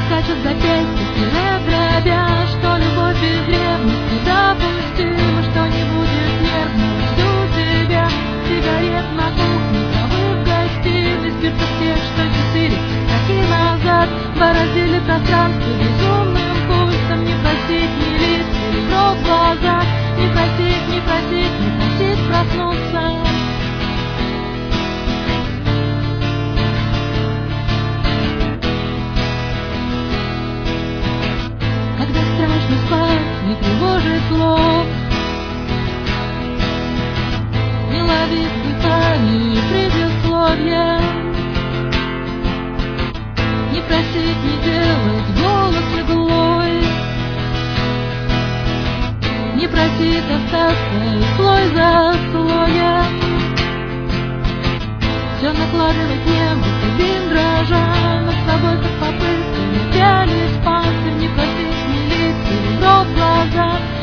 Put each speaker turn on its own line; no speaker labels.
скачет запястье, дробя, что любовь без ревности допустима, что не будет нервно. Жду тебя, сигарет на кухне, травы в гостиной, спиртов тех, что 4 шаги назад бороздили пространство безумным пульсом. Не просить, не лить, серебро в глазах, не просить, не просить, не просить проснуться. Когда страшно спать, не тревожит слов, не ловит дыхание предисловия, не просить, не делать голос иглой, не просить остаться слой за слоем. Все накладывает небо, кабин дрожа, над собой как попытка, не пялись пальцы, не просить, не лить, серебро в глаза.